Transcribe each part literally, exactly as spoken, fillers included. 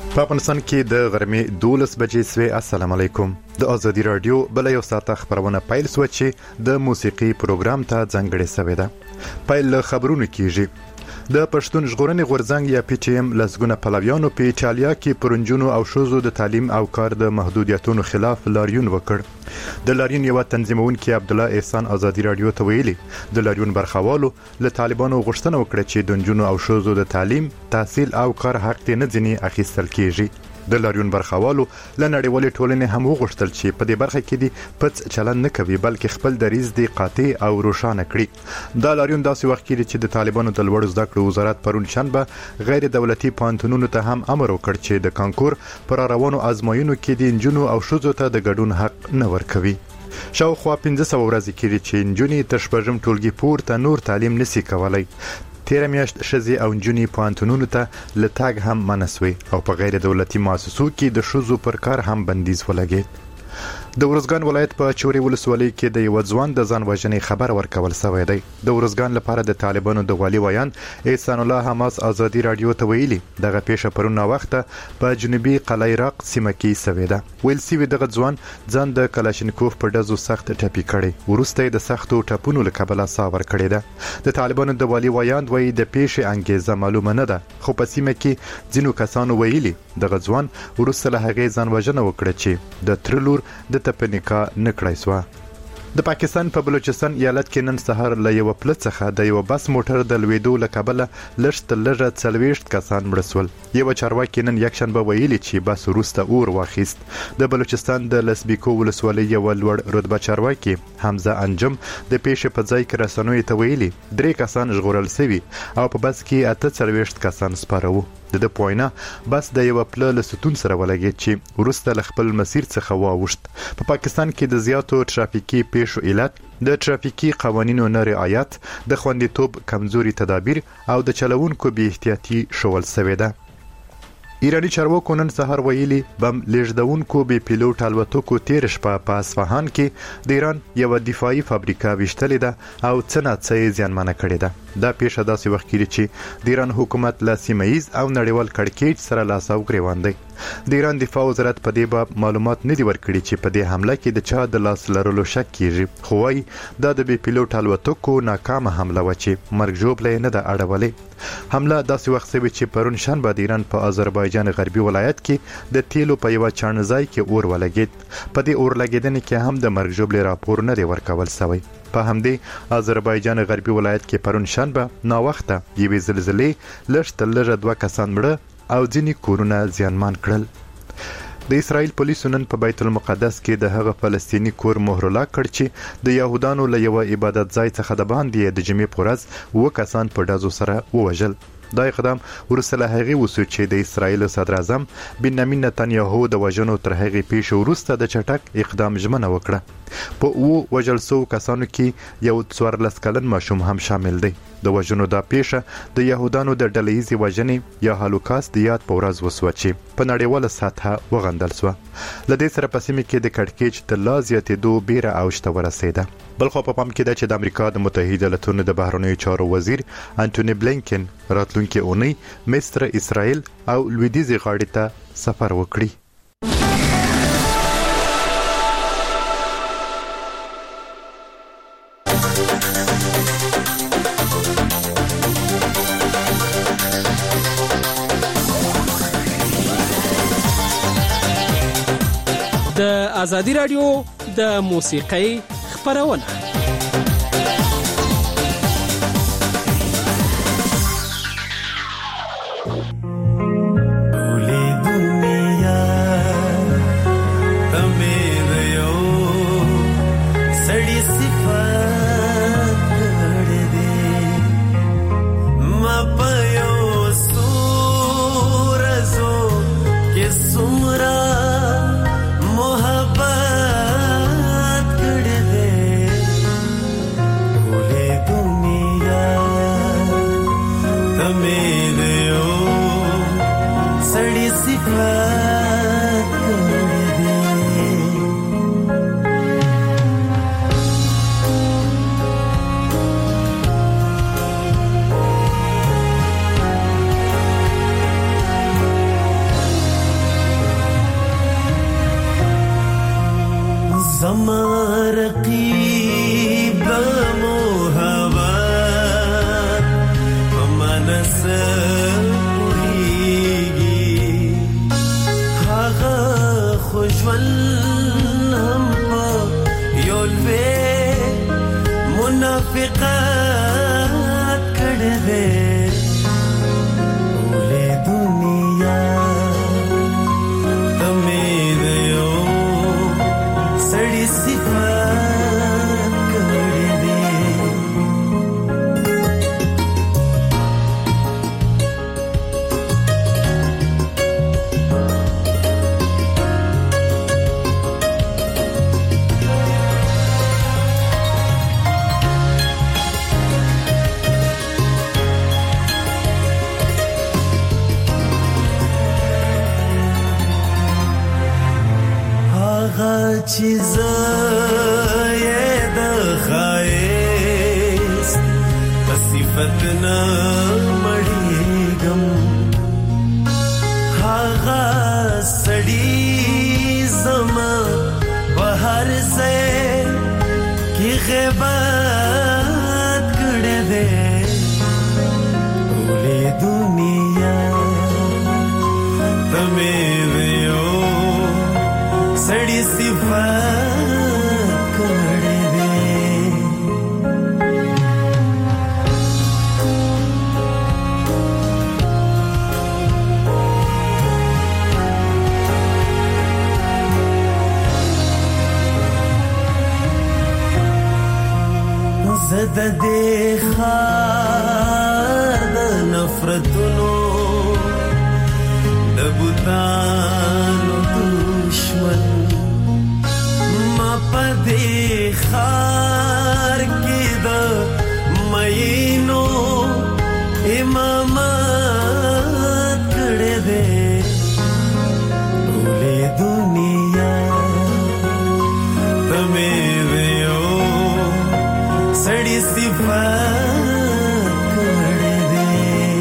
په افغانستان کې د غرمې دولس بجې سوې. السلام علیکم. د ازادي رادیو بل یو ساعت خبرونه پیل سو چې د موسیقي پروګرام ته ځانګړې سوې ده. پیل خبرونه کیږي. د پښتون ژغورنې غورځنګ یا پی ټی ایم لسګونه پلویانو په ایټالیا کې پرونجونو او شوزو د تعلیم او کار د محدودیتونو خلاف لاریون وکړ. د لاریون یو تنظیمونکي عبد الله احسان ازادي رادیو ته ویلي د لاریون برخوالو له طالبانو غوښتنه وکړه چې د نجونو او شوزو د تعلیم، تحصیل او کار حق ته نه ځنی اخیستل کیږي. د لاریون برخوالو له نړیوالې ټولنې هم وغوښتل چې په دې برخه کې دي پڅ چلن نه کوي بلکې خپل دریځ دی قاطع او روښانه کړي. دا لاریون داسې وخت کې چې د طالبانو د لوړو زده کړو وزارت پرون شنبه غیر دولتي پوهنتونونو ته هم امر وکړ چې د کانکور پر روانو ازموینو کې د نجونو او ښځو ته د ګډون حق نه ورکوي. شاوخوا پنځه سوه ورځې کېږي چې نجونې تر شپږم ټولګي پورته نور تعلیم نشي کولای. تیر میاشت شذي او جونی پوهنتونونو ته لټاګ هم منسوي او په غیر دولتي مؤسسو کې د شوزو پر کار هم بندیز ولګید. د ورزګان ولایت په چوري ولسوالۍ کې د یو ځوان د ځان وژنې خبر ورکول شوی دی. د ورزګان لپاره د طالبانو د والي ویان احسان الله حماس ازادي رادیو ته ویلي دغه پیښه پرونه وخته په جنوبي قلعه عراق سیمه کې شوې ده. ویل سوي دغه ځوان ځان د کلاشینکوف په ډزو سخت ټپي کړي ورسته د سختو ټپونو له کبله ساور کړي ده. د طالبانو د والي ویان وایي د پیښې انګیزه معلومه نه ده خو په سیمه کې ځینو کسانو ویلي دغه ځوان ورسته له هغې ځان وژنه وکړه چې د ترلور د تپنیکا نکړای سو. د پاکستان په بلوچستان ایالت کې نن سهار له یو پل څخه د یو بس موټر د لویدو له کبله لږ تر لږه څلوېښت کسان مړه سول. یو چارواکي نن یکشنبه ویلي چې بس وروسته اور واخیست. د بلوچستان د لسبیکو ولسوالۍ یو لوړ رتبه چارواکي حمزه انجم د پیښې په ځای کې رسنیو ته ویلي درې کسان ژغورل شوي او په بس کې اته څلوېښت کسان سپاره وو. د د پوینه بس د یو پل له ستون سره ولګید چې ورسته له خپل مسیر څخه واوښت. په پا پاکستان کې د زیاتو ترافیکي پیښو علت د ترافیکي قوانینو نه رعایت، د خوندیتوب کمزوري تدابیر او د چلوونکو بې احتیاطي شول شوې ده. ایرانی چارواکو نن سهار ویلي بم لیږدونکو بې پیلوټ الوتکو تیر شپه په اصفهان کې د ایران یو دفاعي فابریکه ویشتلې ده او څه ناڅه یې زیانمنه کړې ده. دا پیښه داسې وخت کې چې د ایران حکومت له سیمه ییز او نړیوال کړکېچ سره لاس او ګریوان دی. د ایران دفاع وزارت په دې باب معلومات نه دي ورکړي چې په دې حمله کې د چا د لاس لرلو شک کیږي خو وايي دا د بې پیلوټ الوتکو ناکامه حمله و چې مرګ ژوبله نه ده اړولې. حمله داسې وخت شوې چې پرون شنبه د ایران په آذربایجان غربي ولایت کې د تیلو په یو چانځای کې اور ولګید. په دې اور لګیدنې کې هم د مرګ ژوبلې راپور نه دی ورکول شوی. په همدې آذربایجان غربي ولایت کې پرون شنبه ناوخته یوې زلزلې لږ تر لږه دوه کسان مړه او ځینې کورونه زیانمان کړل. د اسرائیل پولیسو نن په بیت المقدس کې د هغه فلسطینی کور مهرلا کړ چې د يهودانو له یو عبادت ځای څخه د باندې د جمعې په ورځ و کسان په ډزو سره ووژل. دا اقدام ورسره له هغې وسو چې د اسرائیل صدر اعظم بنیامین نتنیاهو د وژنو تر هغې پیښې وروسته د چټک اقدام ژمنه وکړه. په اوو وژل شوو کسانو کې یو څوارلس کلن ماشوم هم شامل دی. د وژنو دا پیښه د يهودانو د ډلهیزې وژنې یا هالوکاست د یاد په ورځ وسوه چې په نړیواله سطحه وغندل سوه. له دې سره په سیمه کې د کړکېچ د لا زیاتېدو بیره اوج ته ورسېده. بل خو په پام کې ده چې د امریکا د متحده ایالاتونو د بهرنیو چارو وزیر انټونی بلینکن راتلونکي اونۍ مصر، اسرائیل او لویدیځې غاړې ته سفر وکړي. د ازادي رادیو د موسیقۍ خبرونه موافقت کړه دې ولې دنیا تمې دیو سړی صفات کړه دې چې زه یې د ښایست په صفت نه مړېږم هغه سړي زما په هر ځای کې غیبت کړی دی ټولې دنیا ته مې ویو سړی صفات کړی دی زه د دې ښار د نفرتونو د بوتانو دشمن ما په دې ښار کې د مینو امامت کړی دی ټولې دنیا ته مې ویو سړی صفات کړی دی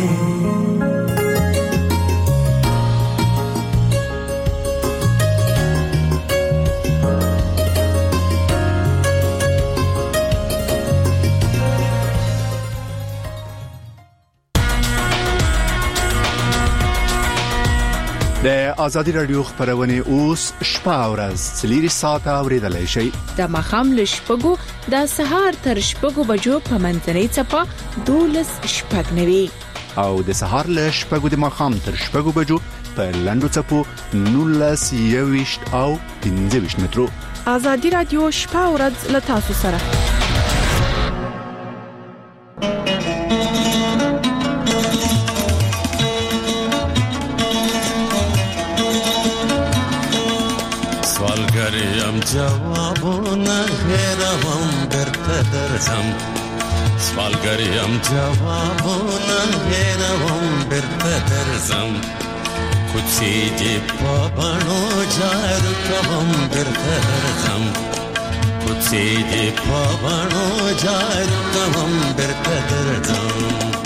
د ازادي رادیو خبرونه اوس شپه او ورځ څلوري ساعته اوریدلای شئ د مخام لشپګو د سهار تر شپګو بجو په منځنۍ چپا دولس شپږ نوي او د سهار لشپګو د مخام تر شپګو بجو په لندو چپو نولس یويشت او پنځه ویشت مترو ازادي رادیو شپه او ورځ له تاسو سره سوالګریم جوابونه هېروم درته درځم سوالګریم جوابونه هېروم درته درځم کوڅې دې په بڼو جارو کوم درته درځم کوڅې دې په بڼو جارو کوم درته درځم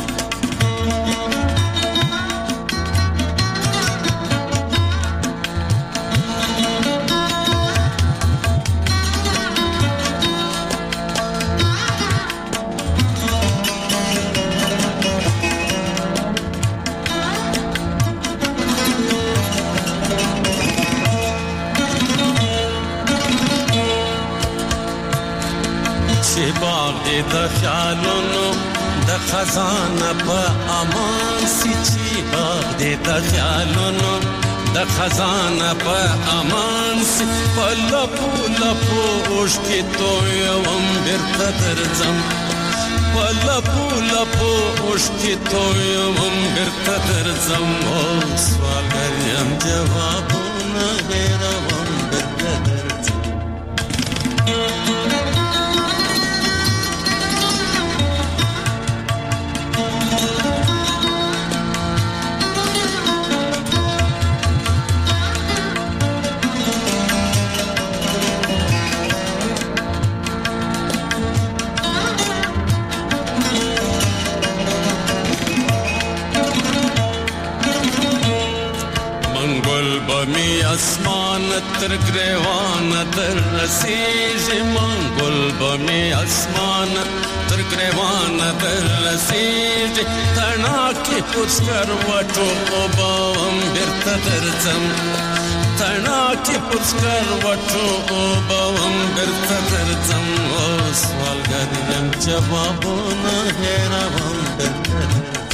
د خیالونو د خزانه په امان سي چې باغ دې د خیالونو د خزانه په امان سي په لپو لپو اوښکې تویوم بیرته درځم په لپو لپو اوښکې تویوم بیرته درځم او سوالګر یم جوابونه هېروم بیرته درځم بمی اسمان تر گریوان در رسیږي منګل بمی اسمان تر گریوان در رسیږي تنا کې پوسکر وټو او بام بیرته درځم تنا کې پوسکر وټو او بام بیرته درځم او سوالګر یم جوابونه هېروم درته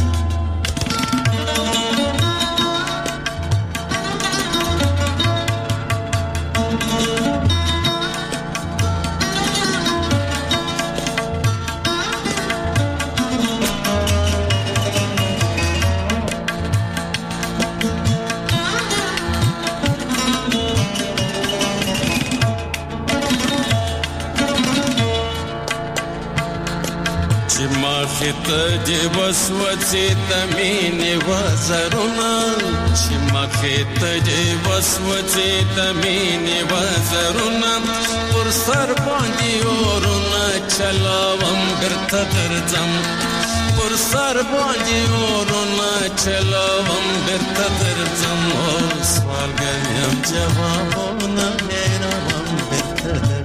مخیط دی وسوسې د مینې وزرونه چې مخیط دی وسوسې د مینې وزرونه پر سر باندې اورونه چلاوم بیرته درځم پر سر باندې اورونه چلاوم بیرته درځم او سوالګر یم جوابونه هېروم بیرته درځم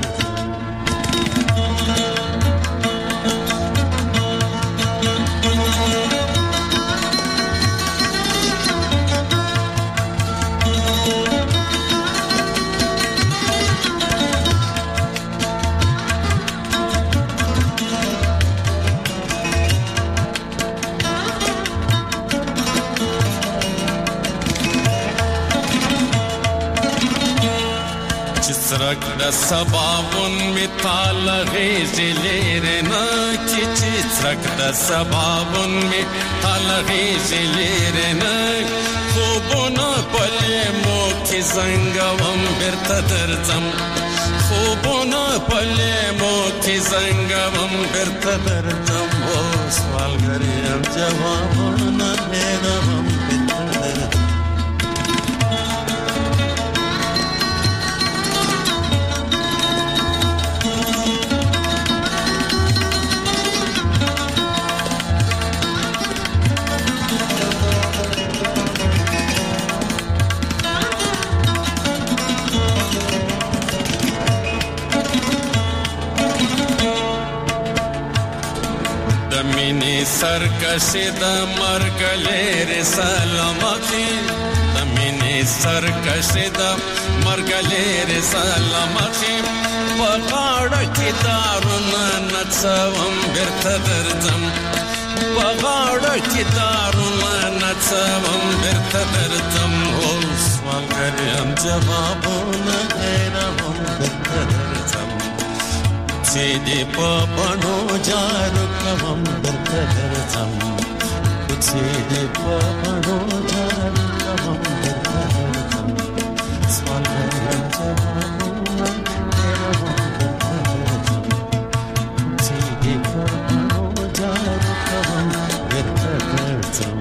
سرک د سباون می تال غیزی لیرنا چی چی سرک د سباون می تال غیزی لیرنا خوبونا پلی مو کی زنگوم بیرته درځم خوبونا پلی مو کی زنگوم بیرته درځم او سوالګر یم جوابونه هېروم بیرته درځم سرکشی د مرګ لري سلامتی د مینې سرکشی د مرګ لري سلامتی په غاړه کې دارونه نڅوم بیرته درځم په غاړه کې دارونه نڅوم بیرته درځم او سوالګر یم جوابونه هېروم بیرته درځم چې دې په بڼو جارو کوم درته درځم چې دې په بڼو جارو کوم درته درځم سوالګر یم جوابونه هېروم درته درځم چې دې په بڼو جارو کوم درته درځم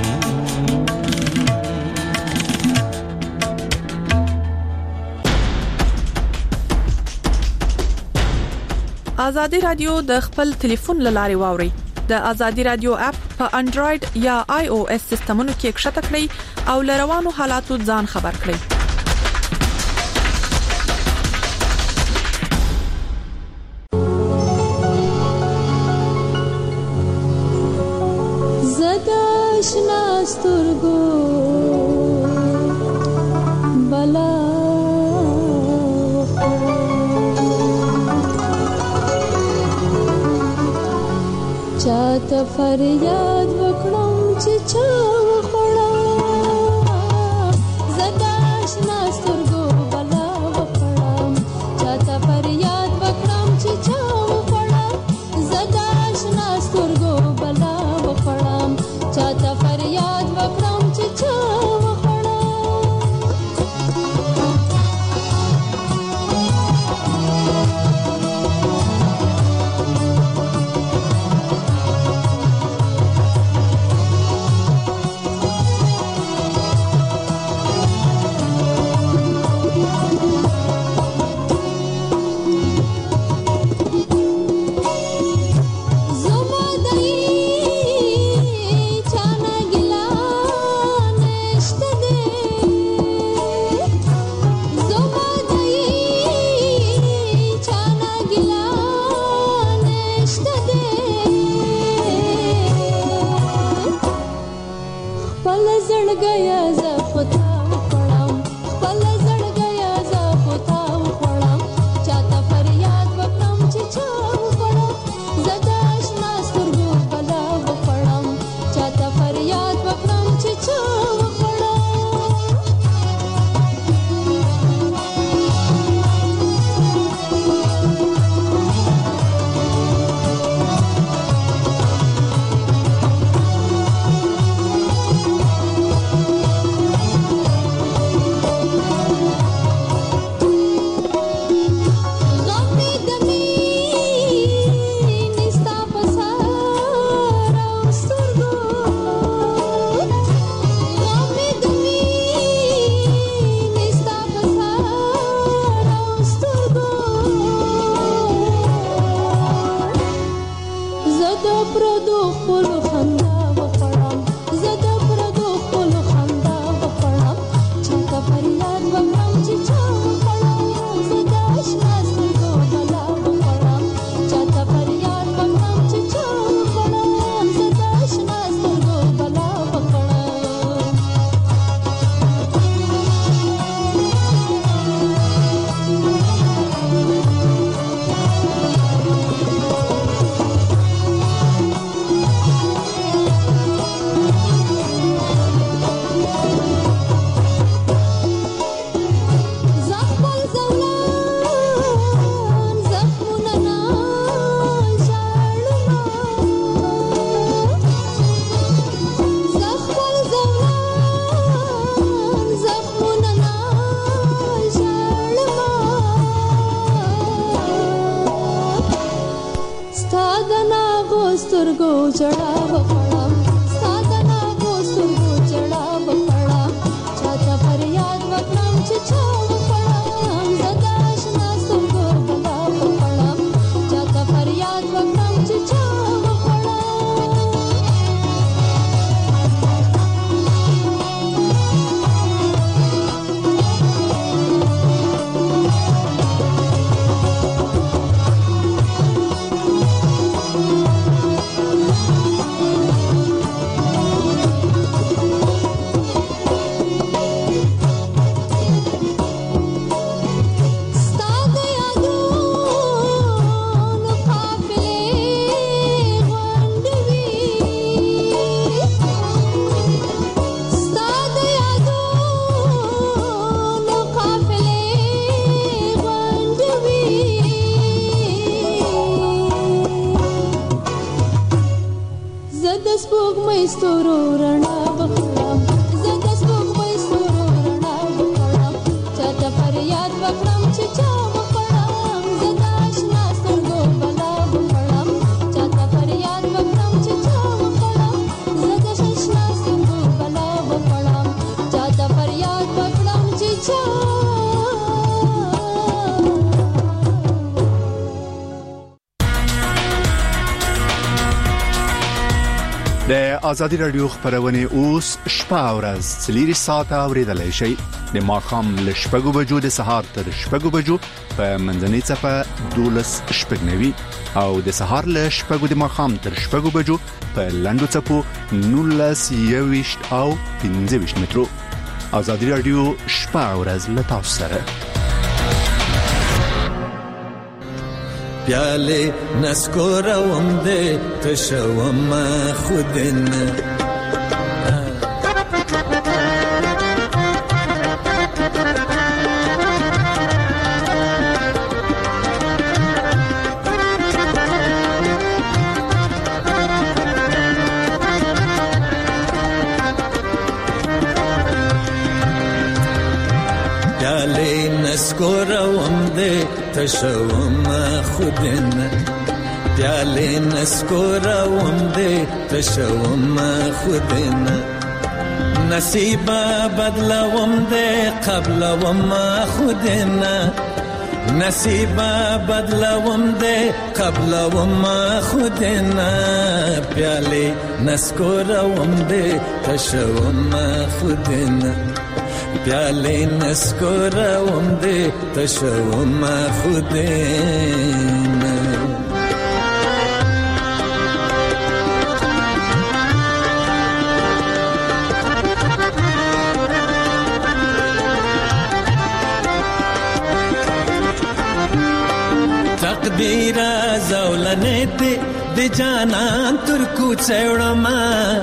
ازادي رادیو د خپل ټلیفون لاري واوري د ازادي رادیو اپ په انډراید یا آی او اس سیستمونو کې کښته کړئ او لروانو حالاتو ځان خبر کړئ زدا شناسترګو بلا چاته فریاد وکړم چې چا وخړا زدا شنا سترګو بلا وکړم چاته فریاد وکړم چې چا وخړا زدا شنا سترګو بلا وکړم چاته فریاد وکړم چې چا سترګو جړا وکړم سادنا کو سترګو جړا وکړم چاته فریاد وکړم چې چا وکړم زدا آشنا سترګو بلا وکړم چاته فریاد وکړم چې چا ستورو رڼا وکړم زه د سپوږمۍ ستورو رڼا وکړم چاته فریاد وکړم چې چا وکړم زه د آشنا سترګو بلا وکړم چاته فریاد وکړم چې چا وکړم زه د آشنا سترګو بلا وکړم چاته فریاد وکړم چې چا د ازادي رادیو خبرونه اوس شپه او ورځ څلور ساعته اوریدلای شئ د ماښام له شپږو بجو د سهار تر شپږو بجو په منځنۍ صفه دولس شپږنوي او د سهار له شپږو د ماښام تر شپږو بجو په لنډو صفو نولس یويشت او پنځه ویشت مترو. ازادي رادیو شپه او ورځ له تاسو سره. پیاله نسکورم ده تشوم خودن پیاله نسکورم ده تشوم خودن پیاله نسکورم ده تشوم خودن نصیب بدلوم ده قبلوم خودن نصیب بدلوم ده قبلوم خودن پیاله نسکورم ده تشوم خودن پیاله نسکورم ده تشوم خودن تقدیر زولنه ده د جانان ترکو چوڑما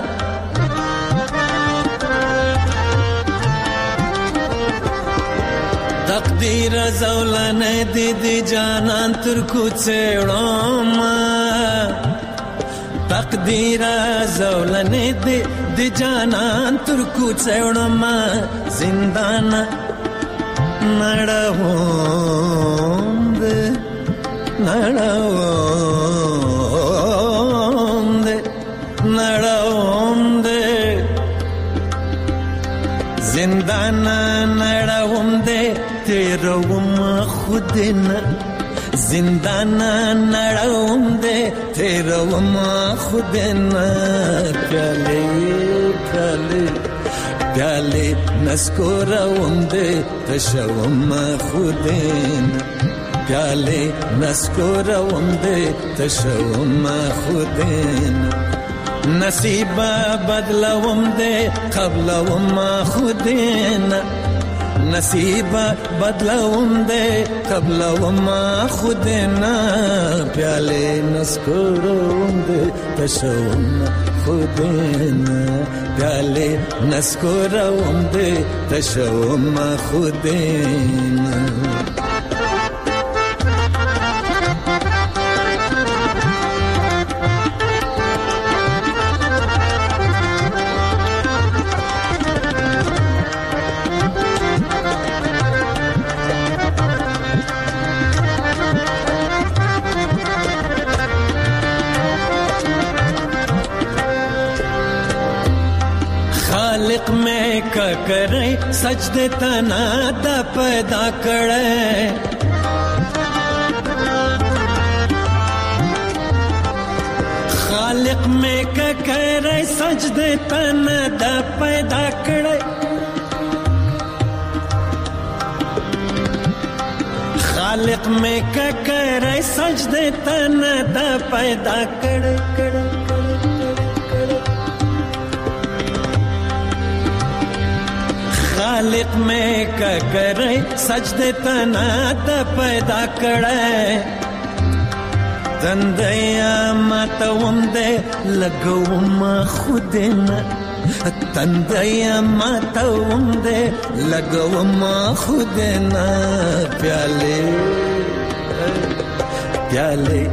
تقدیر زولنه دی دی جانان تر کوڅېړم تقدیر زولنه دی دی جانان تر کوڅېړم زندان نړوند نړوند نړوند زندان نړوند تیروم خودنا زندان نړوم دې تیروم خودنا پیاله پیاله پیاله نسکورم دې تشوم خودنا پیاله نسکورم دې تشوم خودنا نصیب بدلوم دې قبلوم خودنا نصیب بدلوم دے قبلوم خودنا پیالے نسکورم دے تشوم خودنا پیالے نسکورم دے تشوم خودنا خالق میں کا کرے سجدے تنا دا پیدا کرے خالق میں کا کرے سجدے تنا دا پیدا کرے خالق میں کا کرے سجدے تنا دا پیدا کرے کرے خالق میں کا کرے سجدے تنا دا پیدا کرے تندیا ماتوم دے لگوم خودنا تندیا ماتوم دے لگوم خودنا پیالے پیالے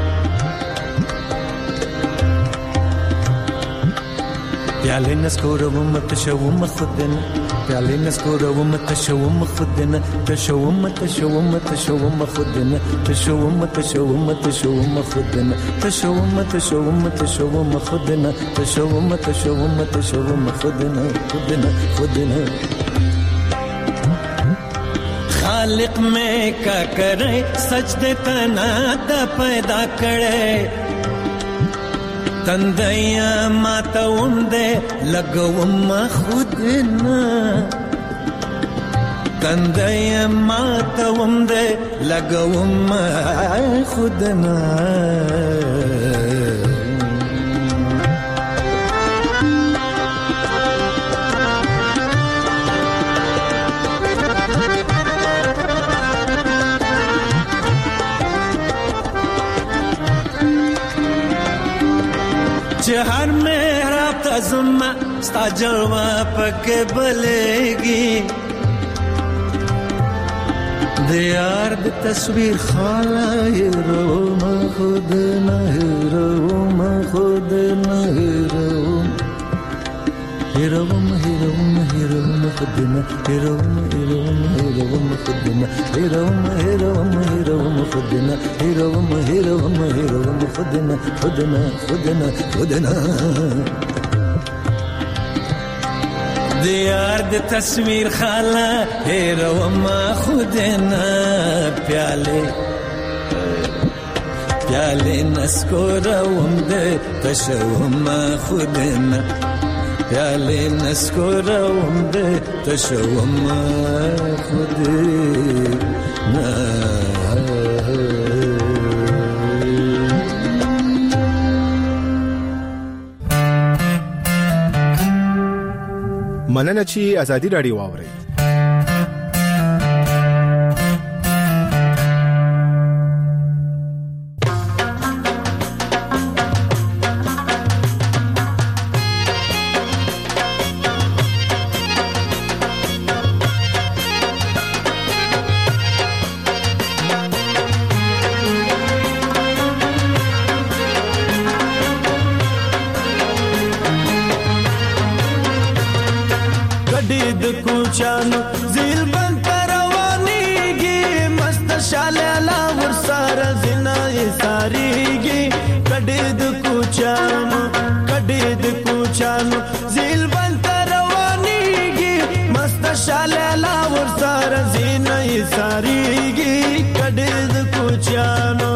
پیالے نسکورم تشوم خودنا پیالے نسکورم تشوم خودنا تشوم تشوم تشوم خودنا تشوم تشوم تشوم خودنا تشوم تشوم تشوم خودنا تشوم تشوم تشوم خودنا خودنا خودنا خالق میں کا کرے سجدے تنا دا پیدا کرے تندیا ماتوم دے لگوم خودنا تندیا ماتوم دے لگوم خودنا हर मेहराब तजुम्मा स्ता जलवा पके बलेगी दियार दी तस्वीर खाला हीरो म खुद न हीरो म खुद न हीरो हीरो म हीरो म हीरो म खुद न हीरो म हीरो म हीरो म खुद न हीरो म हीरो म हीरो म खुद न हीरो म हीरो म हीरो म खुद न खुद न खुद न खुद न दियार दी तस्वीर खाला हीरो म खुद न प्याले प्याले नस्कोरम दे तशवम खुद न प्याले नस्कोरम दे तशवम खुद न مننه چې ازادي رادیو واوري کوچانو زیل بند روانیږي مست شاله ور سره زنا ساریږي کډې د کوچانو کډې د کوچانو زیل بند روانیږي مست شاله ور سره زنا ساریږي کډې د کوچانو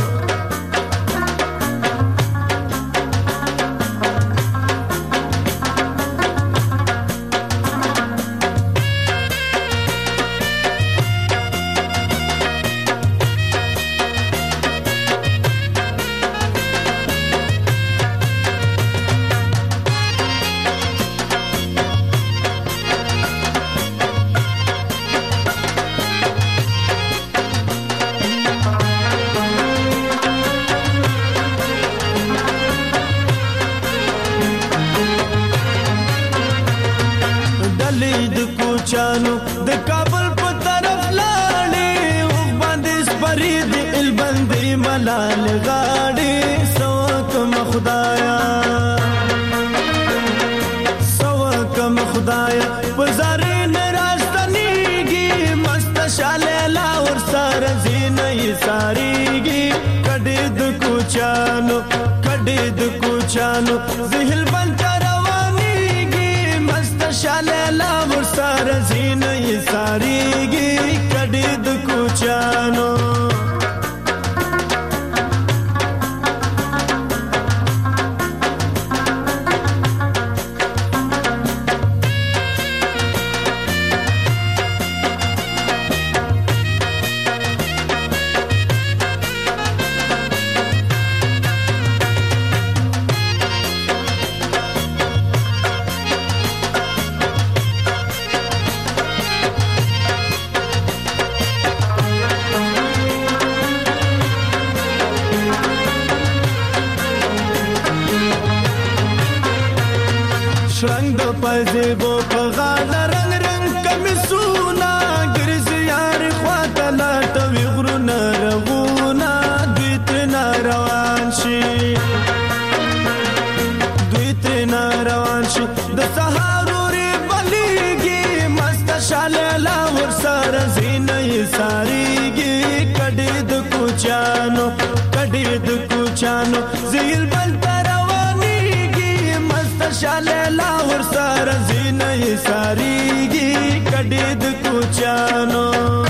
کوچانو د کابل په طرف لاړې او باندې سپری دی ال باندې ملال غاړې سو کوم خدایا سو کوم خدایا پزارې ناراستنیږي مست شاله لا ور سره زینې ساریږي کډې د کوچانو کډې د کوچانو زهل بن روانيږي مست شاله لا ور سره زینې ساریږي کډې د کوچانو شرنګ د پزیبو په غاړه رنگ رنگ کمیسونه ګرځي یار خواته لاټوي غرونه رغونه دوی ترې روان شي دوی ترې روان شي د سهار ورې بلیږي مست شاله لا ور سره زینې ساریږي کډې د کوچانو کډې د کوچانو زیل بل شاله لا ور سره زینې ساریږي کډې د کوچانو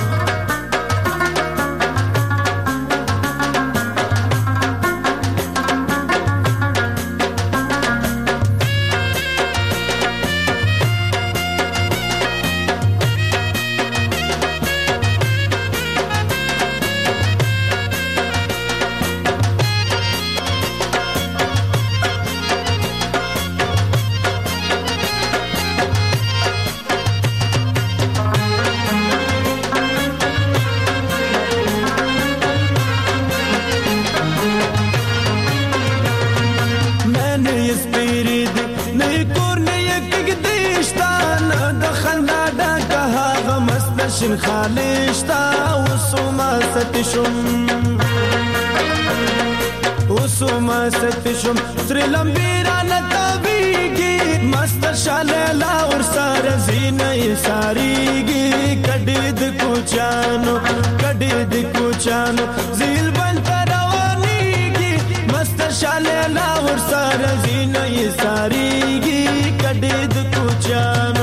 شین خالشتا وسوما ستشم وسوما ستشم سری لمبیران تابیگی مست شاله لا ور سره زینې ساریږي کډې د کوچانو کډې د کوچانو زیل بل روانيږي مست شاله لا ور سره زینې ساریږي کډې د کوچانو